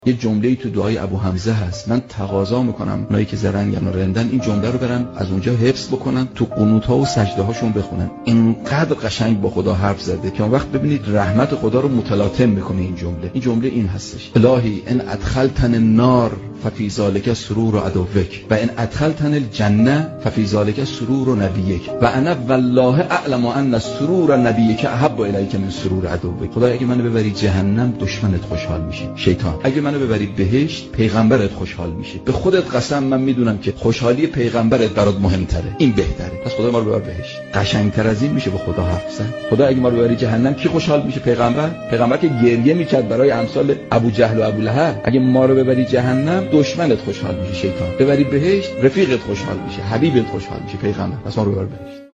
یه جمله‌ای تو دعای ابو حمزه هست، من تقاضا میکنم اونایی که زرنگن و رندن این جمله رو برن از اونجا حفظ بکنن، تو قنوت‌ها و سجده هاشون بخونن. اینقدر قشنگ با خدا حرف زده که اون وقت ببینید رحمت خدا رو متلاطم میکنه. این جمله این هستش: الهی ان ادخلتن النار ففی ذلک سرور عدوک و ان ادخلتن الجنه ففی ذلک سرور نبیک و انا والله اعلم ان سرور نبیک احب الیک من سرور عدوک. خدا اگه منو ببری جهنم دشمنت خوشحال میشه، شیطان. اگه منو ببری بهشت پیغمبرت خوشحال میشه. به خودت قسم من میدونم که خوشحالی پیغمبرت برات مهمتره، این بهتره. پس خدا ما رو ببر بهشت. قشنگتر از این میشه با خدا حرف زد؟ خدا اگه ما رو ببری جهنم کی خوشحال میشه؟ پیغمبر که گریه میکرد برای امثال ابو جهل و ابو لهب. اگه ما رو ببری جهنم دشمنت خوشحال میشه، شیطان. ببری بهشت رفیقت خوشحال میشه، حبیبت خوشحال میشه، پیغمبر. پس ما رو ببر بهشت.